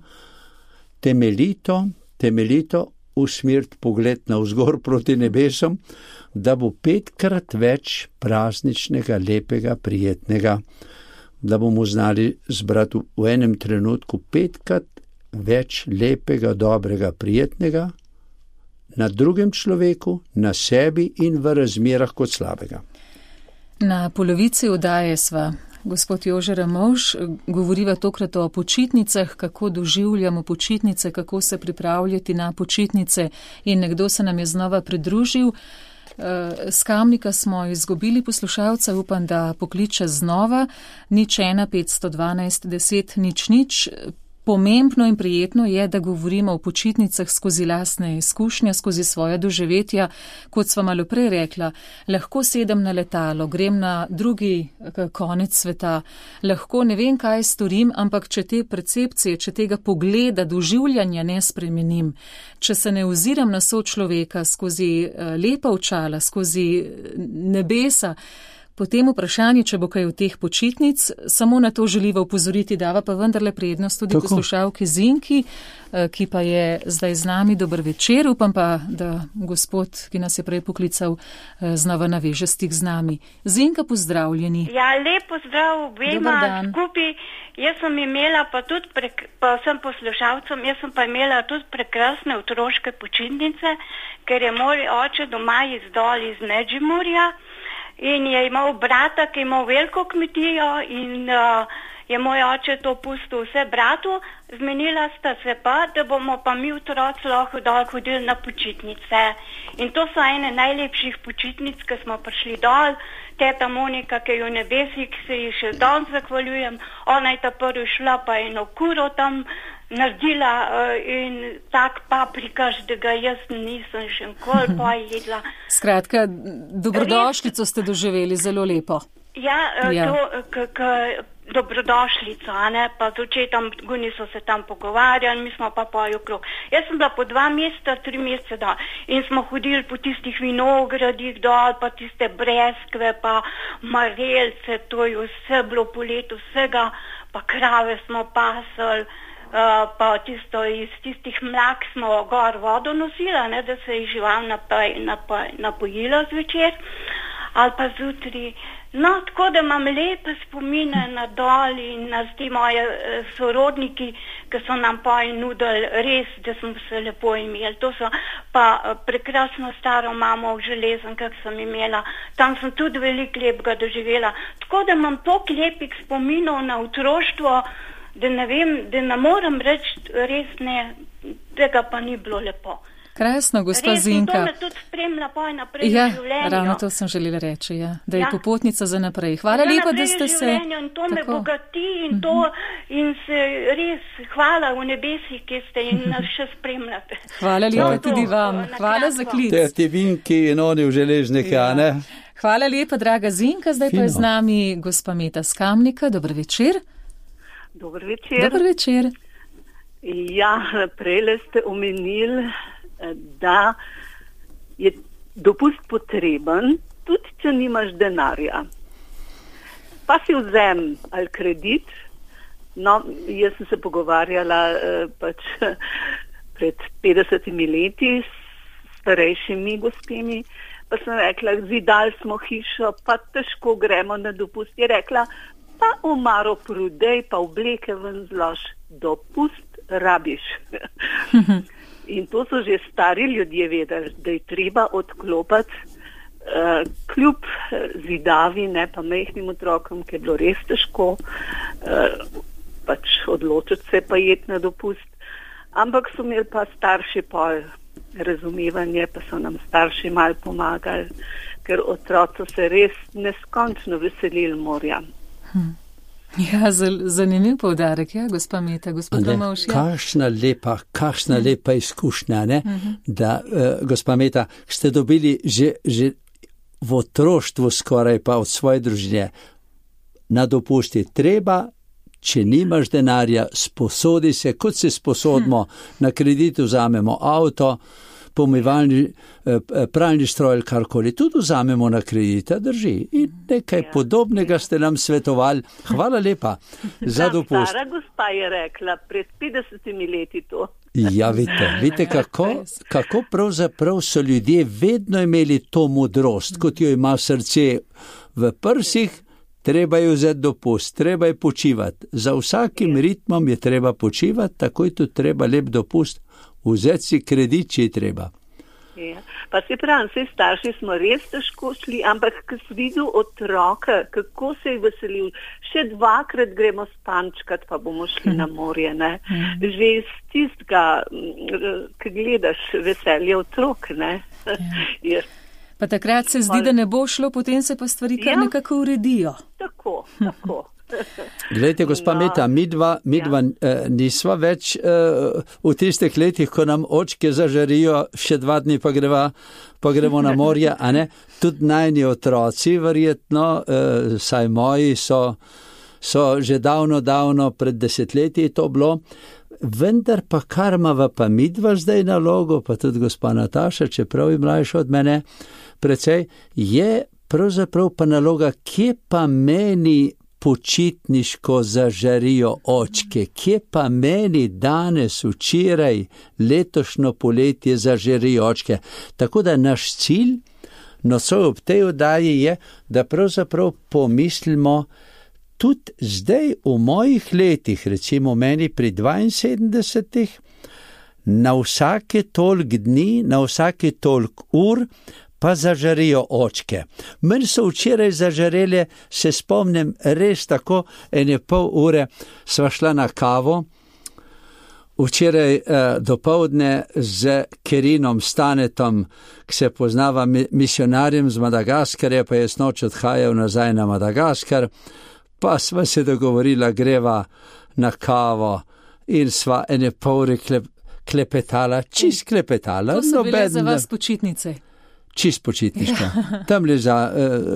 temeljito usmeriti pogled navzgor proti nebesom, da bo 5-krat več prazničnega, lepega, prijetnega, da bomo znali zbrati v enem trenutku 5-krat več lepega, dobrega, prijetnega na drugem človeku, na sebi in v razmerah kot slabega. Na polovici oddaje sva, gospod Jože Ramovš, govoriva tokrat o počitnicah, kako doživljamo počitnice, kako se pripravljati na počitnice, in nekdo se nam je znova pridružil. S Kamnika smo izgubili poslušalca, upam, da pokliče znova, 01 512 10 00. Pomembno in prijetno je, da govorimo o počitnicah skozi lastne izkušnje, skozi svoja doživetja. Kot sva malo prej rekla, lahko sedem na letalo, grem na drugi konec sveta, lahko ne vem, kaj storim, ampak če te percepcije, če tega pogleda, doživljanja ne spremenim, če se ne oziram na sočloveka skozi lepa očala, skozi nebesa, potem vprašanje, če bo kaj v teh počitnic, samo na to želiva upozoriti, dava pa vendarle prednost tudi poslušalki Zinki, ki pa je zdaj z nami. Dober večer, upam pa, da gospod, ki nas je prej poklical, znova naveže stik z nami. Zinka, pozdravljeni. Ja, lep pozdrav obema skupaj. Jaz sem imela pa tudi, pa sem poslušalcem, jaz sem pa imela tudi prekrasne otroške počitnice, ker je moj oče doma izdol iz Medžimurja. In je imel brata, ki je imel veliko kmetijo, in je moj oče to pustil vse bratu, zmenila sta se pa, da bomo pa mi otroci lahko dol hodili na počitnice. In to so ene najlepših počitnic, ko smo prišli dol. Teta Monika, ki je v nebesih, ki se ji še danes zahvaljujem, ona je ta prvi šla pa eno kuro tam naredila in tak paprikaš, da ga jaz nisem še nikoli pa jedla. Skratka, dobrodošlico ste doživeli zelo lepo. Dobrodošlico, pa z očetom Guni so se tam pogovarjali, mi smo pa okrog. Jaz sem bila po 2 meseca, 3 mesece dol in smo hodili po tistih vinogradih dol, pa tiste breskve, pa marelce, to je vse bilo po letu, vsega, pa krave smo pasali, pa iz tistih mlak smo gor vodo nosila, da se je žival napojila zvečer ali pa zjutraj. No, tako da imam lepe spomine na dol in na ti moje sorodniki, ki so nam pa nudili res, da smo se lepo imeli. To so pa prekrasno staro mamo v Železankah sem imela. Tam sem tudi veliko lepega doživela. Tako da imam toliko lepih spominov na otroštvo, da ne vem, da ne moram reči res ne, tega pa ni bilo lepo. Krasno, gospa Zinka. To me tudi spremlja poj naprej v življenju. Ravno to sem želela reči, da je popotnica za naprej. Hvala lepa, da ste se... In to me bogati in to in se res hvala v nebesih, ki ste in nas še spremljate. Hvala lepa tudi vam. Hvala za klic. Te Vinki in oni v železnika, ne? Hvala lepa, draga Zinka. Zdaj pa je z nami gospa Meta Skamnika. Dober večer. Dober večer. Dober večer. Ja, prejle ste omenili, da je dopust potreben, tudi če nimaš denarja. Pa si vzem ali kredit, no, jaz sem se pogovarjala pač pred 50 leti s starejšimi gospemi, pa sem rekla, zidali smo hišo, pa težko gremo na dopust. Je rekla, pa omaro prodej, pa obleke ven zlož, dopust rabiš. In to so že stari ljudje vedeli, da je treba odklopati kljub zidavi, ne pa majhnim otrokom, ki je bilo res težko pač odločiti se pa jeti na dopust. Ampak so imeli pa starši pol razumevanje, pa so nam starši malo pomagali, ker otroci so se res neskončno veselili morja. Ja, zanimiv poudarek, gospa Meta, gospod Tomovš. Kakšna lepa izkušnja, ne? Da, gospa Meta, ste dobili že v otroštvu skoraj pa od svoje družine na dopusti. Treba, če nimaš denarja, sposodi se, kot se sposodimo, na kredit vzamemo avto, pralni stroj, karkoli, tudi vzamemo na kredit, drži. In nekaj podobnega ste nam svetovali. Hvala lepa za dopust. Stara gospa je rekla, pred 50 leti to. Ja, vidite, kako pravzaprav so ljudje vedno imeli to modrost, kot jo ima srce v prsih, treba je vzeti dopust, treba je počivati. Za vsakim ritmom je treba počivati, tako je tudi treba lep dopust. Vzeti si kredit, če je treba. Ja. Pa se pravim, vse starši smo res težko šli, ampak ko sem videl otroka, kako se je veselil, še 2-krat gremo spančkat, pa bomo šli na morje, ne. Že iz tistega, ko gledaš veselje otrok, ne. Ja. Pa takrat se zdi, da ne bo šlo, potem se pa stvari kar nekako uredijo. Tako. Glejte, gospa Meta, midva nisva več v tistih letih, ko nam očke zažarijo, še 2 dni pa gremo na morje, a ne? Tudi najni otroci, verjetno, saj moji so že davno, pred 10 leti to bilo, vendar pa kar imava pa midva zdaj nalogo, pa tudi gospa Nataša, čeprav je mlajša od mene, precej, je pravzaprav pa naloga, kje pa meni počitniško zažarijo očke, kje pa meni danes, včeraj, letošnjo poletje zažarijo očke. Tako da naš cilj nocoj ob tej oddaji je, da pravzaprav pomislimo tudi zdaj v mojih letih, recimo meni pri 72, na vsake toliko dni, na vsake toliko ur, pa zažarijo očke. Meni so včeraj zažarele, se spomnim, res tako, 1,5 ure sva šla na kavo, včeraj dopoldne z Kerinom Stanetom, ki se poznava misionarjem z Madagaskarja, pa je snoč odhajal nazaj na Madagaskar, pa sva se dogovorila, greva na kavo in sva 1,5 ure klepetala, čist klepetala. To so bile za vas počitnice? Čist počitniška. Tam le za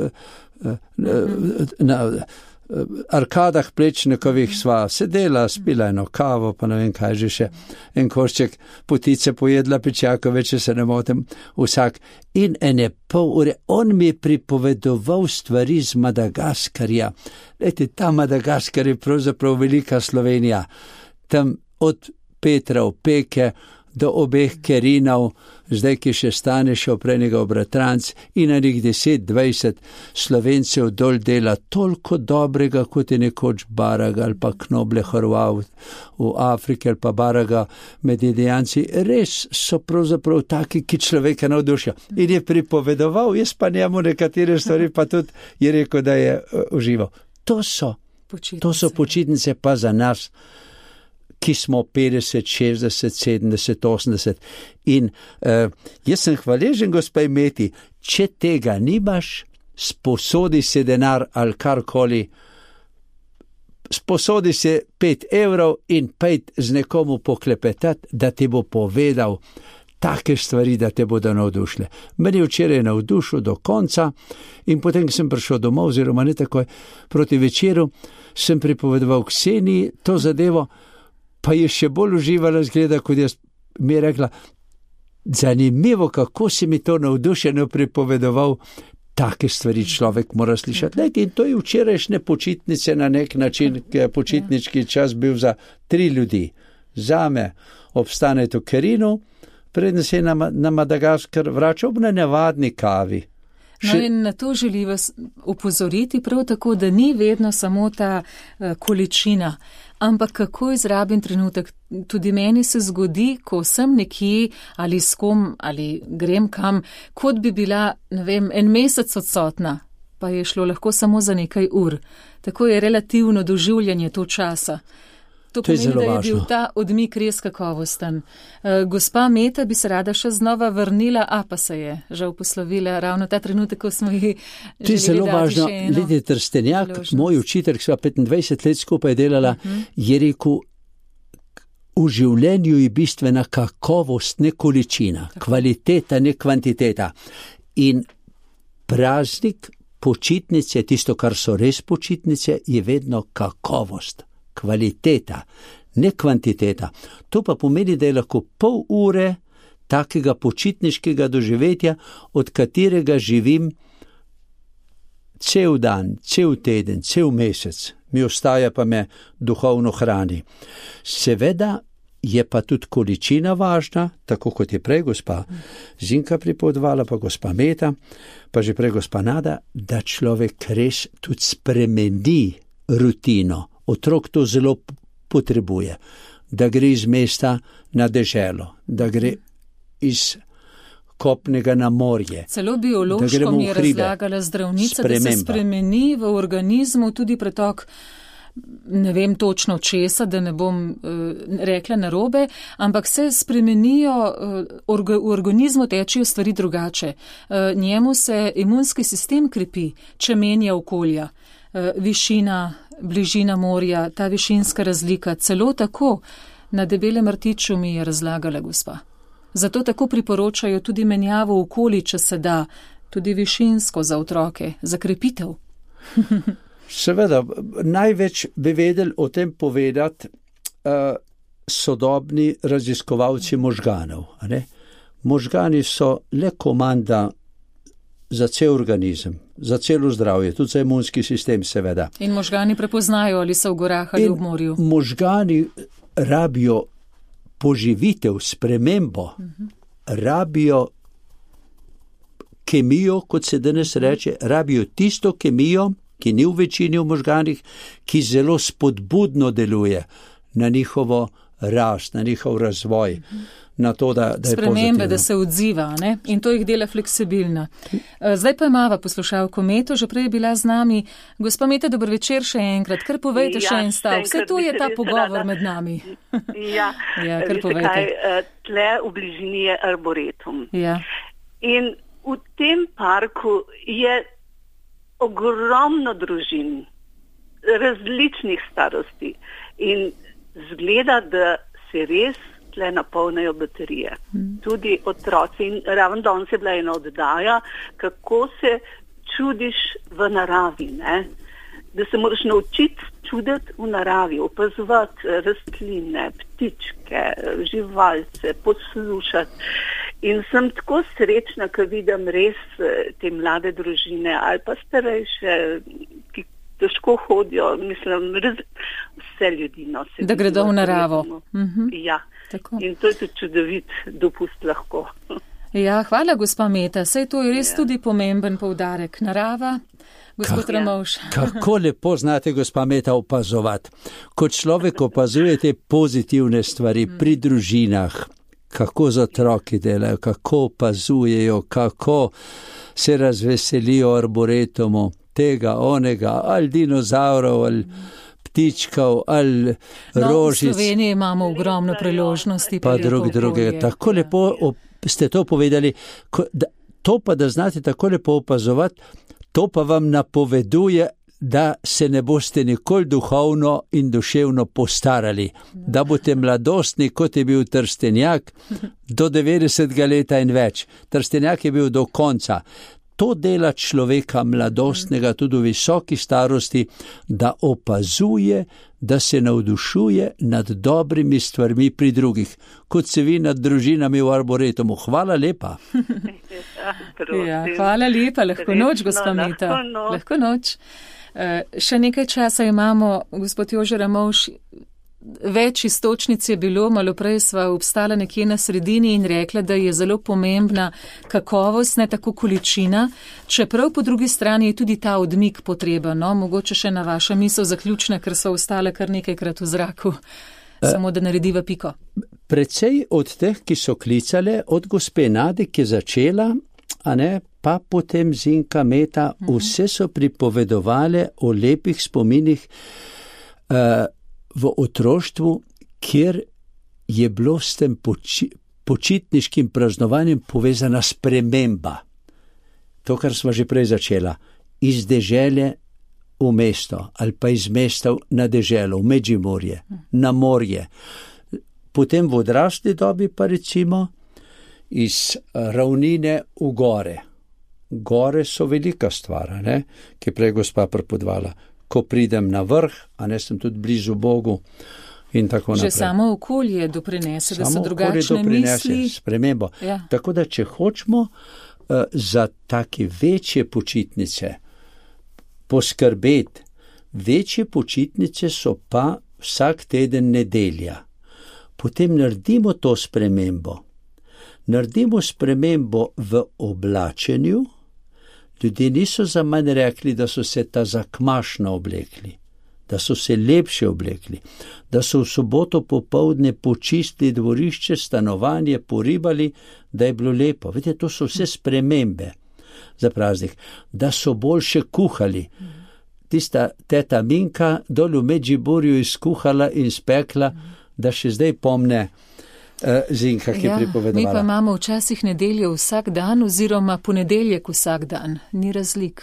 na arkadah Plečnikovih sva sedela, spila eno kavo, pa ne vem kaj že še, en košček potice pojedla, Pečjakove, če se ne motim, vsak. In 1,5 ure, on mi je pripovedoval stvari z Madagaskarja. Lejte, ta Madagaskar je pravzaprav velika Slovenija. Tam od Petra Opeke do obeh Kerinov, zdaj ki še stane še oprenega bratranc in enih 10-20 Slovencev dol dela toliko dobrega, kot je nekoč Baraga ali pa Knoble Horval v Afriki ali pa Baraga med Indijanci. Res so pravzaprav taki, ki človeka navdušijo. In je pripovedoval, jaz pa njemu nekatere stvari, pa tudi je rekel, da je užival. To so počitnice pa za nas, ki smo 50, 60, 70, 80. In jaz sem hvaležen, gospa Meti, če tega nimaš, sposodi se denar ali karkoli, sposodi se 5 evrov in pejt z nekomu poklepetati, da ti bo povedal take stvari, da te bodo navdušile. Meni je včeraj navdušil do konca in potem, ko sem prišel domov, oziroma ne takoj, proti večeru, sem pripovedoval Kseniji to zadevo, pa je še bolj uživala zgleda, kot jaz mi je rekla, zanimivo, kako si mi to navdušeno pripovedoval, take stvari človek mora slišati. Lejte, in to je včerajšnje počitnice na nek način, ki je počitnički čas bil za 3 ljudi. Zame obstane to Kerinu, preden se je na Madagaskar vračal ob nenavadni kavi. No in na to želi vas upozoriti prav tako, da ni vedno samo ta količina, ampak kako izrabim trenutek. Tudi meni se zgodi, ko sem nekje ali s kom ali grem kam, kot bi bila, ne vem, 1 mesec odsotna, pa je šlo lahko samo za nekaj ur. Tako je relativno doživljanje to časa. To pomeni, da je bil ta odmik res kakovosten. Gospa Meta bi se rada še znova vrnila, pa se je žal poslovila ravno ta trenutek, ko smo ji želeli dati še eno. To je zelo važno. Lidija Trstenjak, moj učitelj, ki sva 25 let skupaj delala, je rekel, v življenju je bistvena kakovost, ne količina, kvaliteta, ne kvantiteta. In praznik, počitnice, tisto, kar so res počitnice, je vedno kakovost. Kvaliteta, ne kvantiteta. To pa pomeni, da je lahko pol ure takega počitniškega doživetja, od katerega živim cel dan, cel teden, cel mesec. Mi ostaja pa me duhovno hrani. Seveda je pa tudi količina važna, tako kot je prej gospa Zinka pripovedovala, pa gospa Meta, pa že prej gospa Nada, da človek res tudi spremeni rutino. Otrok to zelo potrebuje, da gre iz mesta na deželo, da gre iz kopnega na morje. Celo biološko mi je razlagala zdravnica, da se spremeni v organizmu tudi pretok, ne vem točno česa, da ne bom rekla narobe, ampak se spremenijo, v organizmu tečejo stvari drugače. Njemu se imunski sistem krepi, če menja okolja, višina, bližina morja, ta višinska razlika, celo tako na Debelem rtiču mi je razlagala gospa. Zato tako priporočajo tudi menjavo okolij, če se da, tudi višinsko za otroke, za krepitev. Seveda, največ bi vedeli o tem povedati sodobni raziskovalci možganov. Ne? Možgani so le komanda za cel organizem, za celo zdravje, tudi za imunski sistem seveda. In možgani prepoznajo, ali so v gorah ali v morju. Možgani rabijo poživitev, spremembo, rabijo kemijo, kot se danes reče, rabijo tisto kemijo, ki ni v večini v možganih, ki zelo spodbudno deluje na njihovo rast, na njihov razvoj, na to, da je spremembe, da se odziva, ne? In to jih dela fleksibilna. Zdaj pa imava poslušalko Meto, že prej je bila z nami. Gospa Meta, dober večer še enkrat, kar povejte še en stavek. Vse to je ta pogovor med nami. Ja, kar povejte. Tle v bližini je arboretum. Ja. In v tem parku je ogromno družin, različnih starosti in zgleda, da se res tle napolnejo baterije. Tudi otroci. In ravno danes je bila ena oddaja, kako se čudiš v naravi, ne? Da se moraš naučiti čuditi v naravi, opazovati rastline, ptičke, živalce, poslušati. In sem tako srečna, ko vidim res te mlade družine ali pa starejše, ki težko hodijo, mislim, vse ljudi nosijo. Da gredo v naravo. Ja. Tako. In to je tudi čudovit dopust lahko. Ja, hvala, gospa Meta. Sej to je res tudi pomemben poudarek. Narava, gospod Ramovš. Kako lepo znate, gospa Meta, opazovati. Ko človek opazuje te pozitivne stvari pri družinah, kako z otroki delajo, kako opazujejo, kako se razveselijo arboretumu, tega, onega, ali dinozaurov, ali ptičkov ali rožic. V Sloveniji imamo ogromno priložnosti. Pa drugega. Tako lepo ste to povedali. To pa, da znate tako lepo opazovati, to pa vam napoveduje, da se ne boste nikoli duhovno in duševno postarali. Da boste mladostni, kot je bil Trstenjak, do 90 leta in več. Trstenjak je bil do konca. To dela človeka mladostnega tudi v visoki starosti, da opazuje, da se navdušuje nad dobrimi stvarmi pri drugih, kot se vi nad družinami v arboretumu. Hvala lepa. Ja, hvala lepa, lahko noč, gospa Meta. Lahko noč. Še nekaj časa imamo, gospod Jože Ramovš. Več istočnic je bilo, malo prej sva obstala nekje na sredini in rekla, da je zelo pomembna kakovost, ne tako količina, čeprav po drugi strani je tudi ta odmik potreben. No, mogoče še na vaša misel zaključna, ker so ostale kar nekajkrat v zraku, samo da narediva piko. Precej od teh, ki so klicale, od gospe Nade, ki je začela, a ne, pa potem Zinka, Meta, vse so pripovedovale o lepih spominih, v otroštvu, kjer je bilo s tem počitniškim praznovanjem povezana sprememba. To, kar smo že prej začela, iz dežele v mesto ali pa iz mesta na deželo, v Medžimorje, na morje. Potem v odrasli dobi pa recimo iz ravnine v gore. Gore so velika stvar, ne? Ki je prej gospa prepodvala. Ko pridem na vrh, a ne sem tudi blizu Bogu in tako naprej. Že samo okolje doprinese, da so drugačne misli. Spremembo. Ja. Tako da, če hočemo za take večje počitnice poskrbeti, večje počitnice so pa vsak teden nedelja. Potem naredimo to spremembo. Naredimo spremembo v oblačenju. Ljudje niso za manj rekli, da so se ta zakmašno oblekli, da so se lepše oblekli, da so v soboto popoldne počistili dvorišče, stanovanje, poribali, da je bilo lepo. Vidite, to so vse spremembe za praznik. Da so boljše kuhali. Tista teta Minka dol v Medžiburju izkuhala in spekla, da še zdaj pomne Zinka, ki je pripovedovala. Mi pa imamo včasih nedeljo vsak dan oziroma ponedeljek vsak dan. Ni razlik.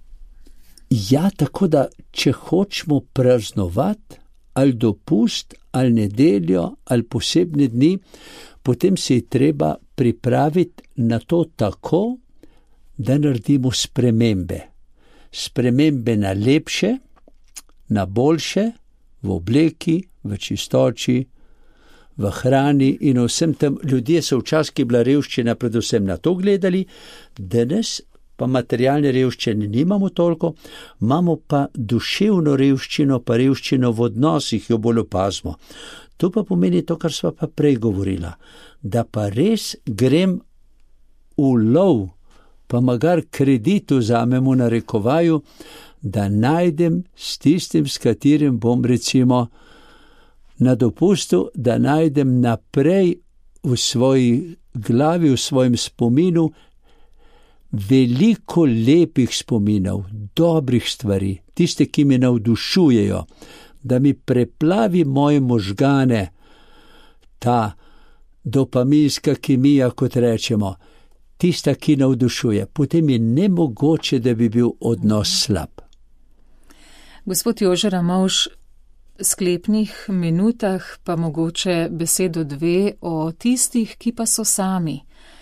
Ja, tako da, če hočemo praznovati ali dopust, ali nedeljo, ali posebne dni, potem se je treba pripraviti na to tako, da naredimo spremembe. Spremembe na lepše, na boljše, v obleki, v čistoči, v hrani in vsem tem. Ljudje so včasih, ki je bila revščina, predvsem na to gledali, danes pa materialne revščine nimamo toliko, imamo pa duševno revščino, pa revščino v odnosih, jo bolj opazimo. To pa pomeni to, kar sva pa prej govorila, da pa res grem v lov, pa magar kredit vzamem v narekovaju, da najdem s tistim, s katerim bom recimo na dopustu, da najdem naprej v svoji glavi, v svojem spominu veliko lepih spominov, dobrih stvari, tiste, ki me navdušujejo, da mi preplavi moje možgane, ta dopaminska kemija, kot rečemo, tista, ki navdušuje. Potem je nemogoče, da bi bil odnos slab. Gospod Jože Ramovš, v sklepnih minutah pa mogoče besedo dve o tistih, ki pa so sami,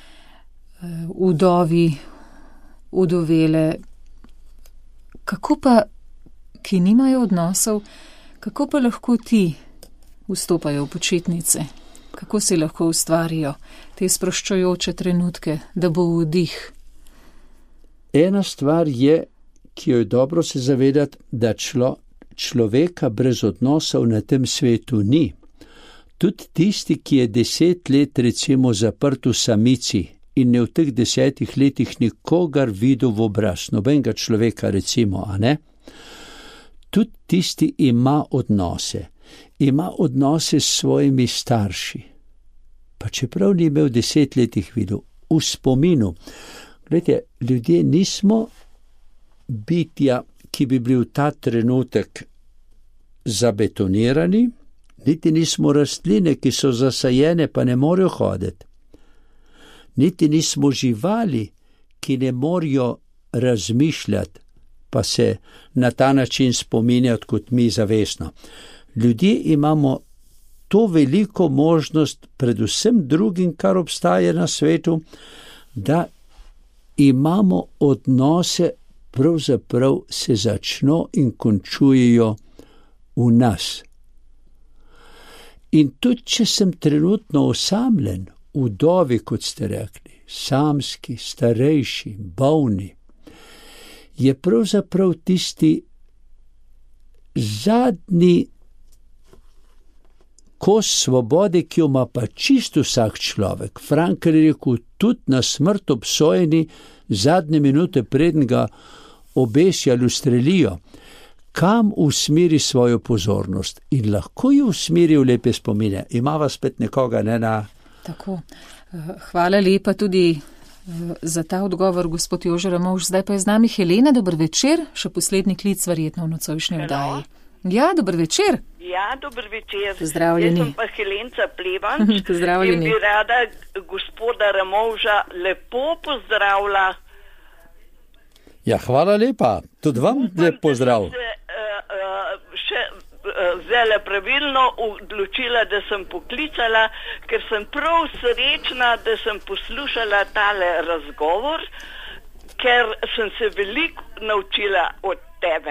vdovi, vdovele, kako pa, ki nimajo odnosov, kako pa lahko ti vstopajo v počitnice? Kako si lahko ustvarijo te sproščujoče trenutke, da bo vdih? Ena stvar je, ki jo je dobro se zavedati, da človeka brez odnosov na tem svetu ni. Tudi tisti, ki je 10 let recimo zaprt v samici in ne v teh 10 letih nikogar videl v obraz, nobenega človeka recimo, a ne? Tudi tisti ima odnose. Ima odnose s svojimi starši. Pa čeprav ni imel 10 letih videl, v spominu. Glejte, ljudje nismo bitja, ki bi bili v ta trenutek zabetonirani, niti nismo rastline, ki so zasajene, pa ne morejo hoditi. Niti nismo živali, ki ne morejo razmišljati, pa se na ta način spominjati kot mi zavestno. Ljudje imamo to veliko možnost, predvsem drugim, kar obstaja na svetu, da imamo odnose, pravzaprav se začno in končujejo v nas. In tudi, če sem trenutno osamljen, vdovi, kot ste rekli, samski, starejši, bolni, je pravzaprav tisti zadnji kos svobode, ki jo ima pa čisto vsak človek. Frankl je rekel, tudi na smrt obsojeni zadnje minute preden ga obesijo ali ustrelijo, kam usmeri svojo pozornost in lahko jo usmeri v lepe spomine. Imava spet nekoga, ne na... Tako. Hvala lepa tudi za ta odgovor, gospod Jože Ramovš. Zdaj pa je z nami Helena. Dober večer, še poslednji klic verjetno v nocojšnji oddaji. Ja, dober večer. Ja, dober večer. Pozdravljeni. Jaz sem pa Helenca Plevanč. Pozdravljeni. In bi rada gospoda Ramovža lepo pozdravila. Ja, hvala lepa. Tudi vam lep pozdrav. Zelo pravilno odločila, da sem poklicala, ker sem prav srečna, da sem poslušala tale razgovor, ker sem se veliko naučila od tebe.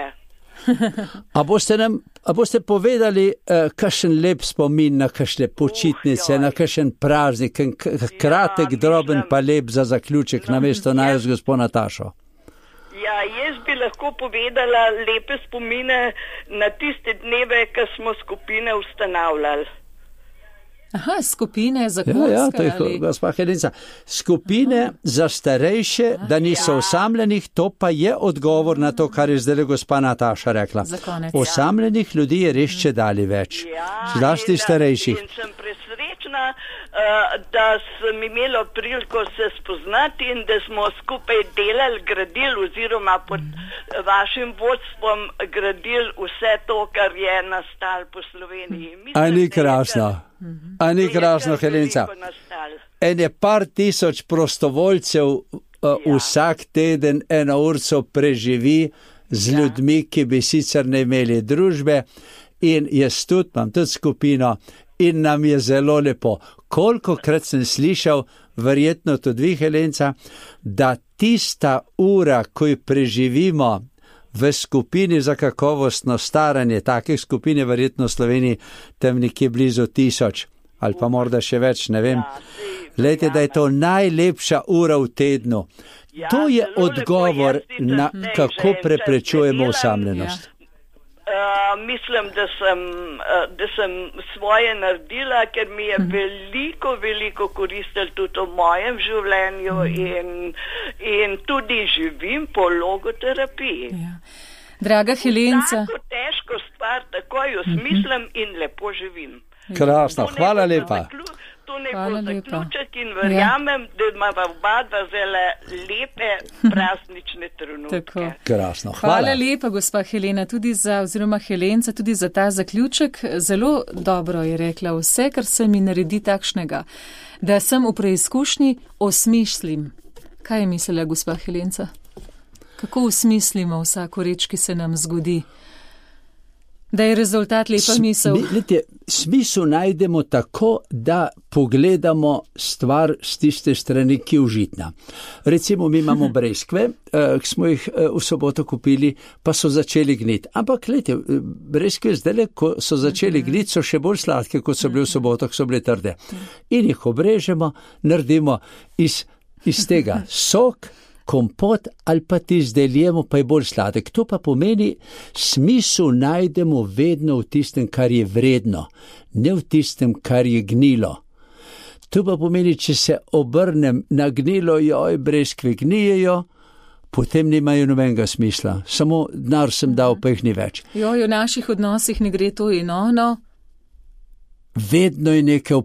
A boste povedali kakšen lep spomin na kakšne počitnice, na kakšen praznik, kratek, droben pa lep za zaključek namesto naju z gospod Natašo? Ja, jaz bi lahko povedala lepe spomine na tiste dneve, ko smo skupine ustanavljali. Aha, skupine za kurske. Ja, to je gospa Helenca. Skupine za starejše, da niso osamljenih, to pa je odgovor na to, kar je zdaj gospa Nataša rekla. Osamljenih ljudi je res čedalje več, zlasti starejših. In sem presrečna, da sem imela priliko se spoznati in da smo skupaj delali, gradili oziroma pod vašim vodstvom gradili vse to, kar je nastalo po Sloveniji. A ni krasno? A ni krasno, Helenca? Ene par tisoč prostovoljcev vsak teden eno urco preživi z ljudmi, ki bi sicer ne imeli družbe, in jaz tudi imam tudi skupino in nam je zelo lepo. Kolikokrat sem slišal, verjetno tudi vi, Helenca, da tista ura, ko jo preživimo v skupini za kakovostno staranje, takih skupin je verjetno v Sloveniji tam nekje blizu 1000 ali pa morda še več, ne vem. Glejte, da je to najlepša ura v tednu. To je odgovor na kako preprečujemo osamljenost. Mislim, da sem svoje naredila, ker mi je veliko koristilo tudi v mojem življenju in tudi živim po logoterapiji. Ja. Draga Helenca. Tako težko stvar stvar takoj osmislim in lepo živim. Krasno, hvala lepa. To ne bo zaključek in verjamem, da imava oba dva zelo lepe praznične trenutke. Krasno, hvala lepa, gospa Helena, oziroma Helenca, tudi za ta zaključek. Zelo dobro je rekla, vse, kar se mi naredi takšnega, da sem v preizkušnji, osmislim. Kaj je mislila gospa Helenca? Kako osmislimo vsako reč, ki se nam zgodi? Da je rezultat lepa misel. Smisel najdemo tako, da pogledamo stvar z tiste strani, ki je užitna. Recimo, mi imamo breskve, ki smo jih v soboto kupili, pa so začeli gniti. Ampak, breskve zdaj, ko so začeli gniti, so še bolj sladke, kot so bile v soboto, ko so bile trde. In jih obrežemo, naredimo iz tega sok, kompot ali pa ti izdeljemo, pa je bolj sladek. To pa pomeni, smisel najdemo vedno v tistem, kar je vredno, ne v tistem, kar je gnilo. To pa pomeni, če se obrnem na gnilo, breskve gnijejo, potem nimajo nobenega smisla. Samo denar sem dal, pa jih ni več. V naših odnosih ne gre to in ono. Vedno je nekaj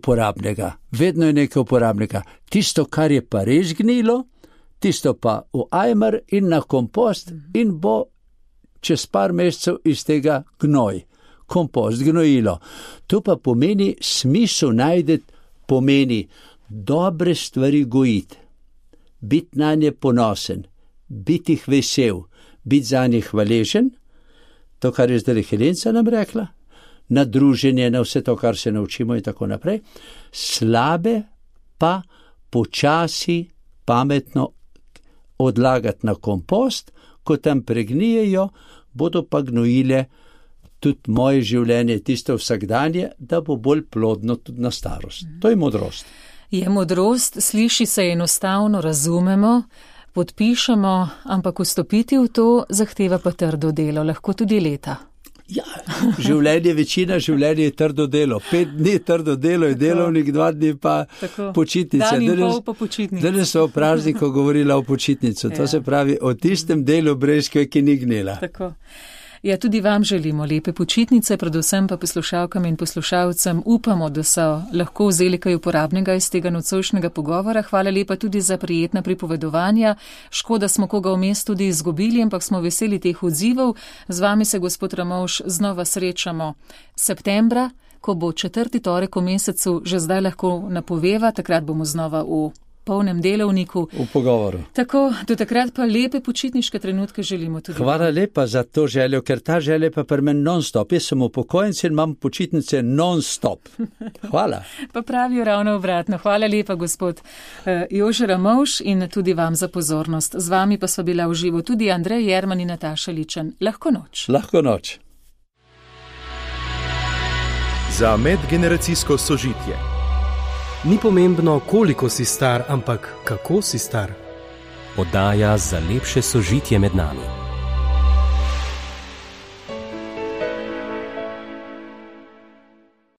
uporabnega. Tisto, kar je pa res gnilo, tisto pa v ajmer in na kompost in bo čez par mesecev iz tega gnoj. Kompost, gnojilo. To pa pomeni, smisel najdeti, pomeni dobre stvari gojiti, biti na nje ponosen, biti jih vesel, biti za nje hvaležen, to, kar je zdaj Helenca nam rekla, na druženje, na vse to, kar se naučimo in tako naprej, slabe pa počasi, pametno odlagati na kompost, ko tam pregnijejo, bodo pa gnojile tudi moje življenje, tisto vsakdanje, da bo bolj plodno tudi na starost. To je modrost. Je modrost, sliši se enostavno, razumemo, podpišemo, ampak vstopiti v to zahteva pa trdo delo, lahko tudi leta. Ja, večina življenja je trdo delo. 5 dni trdo delo je delovnik, 2 dni pa počitnice. Dan in pol pa počitnice. Danes so o prazniku govorila o počitnicu. To se pravi o tistem delu breskve, ki ni gnila. Tako. Ja, tudi vam želimo lepe počitnice, predvsem pa poslušalkam in poslušalcem upamo, da so lahko vzeli kaj uporabnega iz tega nocojšnjega pogovora. Hvala lepa tudi za prijetna pripovedovanja. Škoda smo koga vmes tudi izgubili, ampak smo veseli teh odzivov. Z vami se, gospod Ramovš, znova srečamo septembra, ko bo 4. torek v mesecu, že zdaj lahko napoveva, takrat bomo znova v polnem delovniku. V pogovoru. Tako, do takrat pa lepe počitniške trenutke želimo tudi. Hvala lepa za to željo, ker ta želja pa pri meni non-stop. Jaz sem upokojenec in imam počitnice non-stop. Hvala. Pa pravijo ravno obratno. Hvala lepa, gospod Jože Ramovš, in tudi vam za pozornost. Z vami pa sva bila v živo tudi Andrej Jerman in Nataša Ličen. Lahko noč. Lahko noč. Za medgeneracijsko sožitje. Ni pomembno, koliko si star, ampak kako si star. Oddaja za lepše sožitje med nami.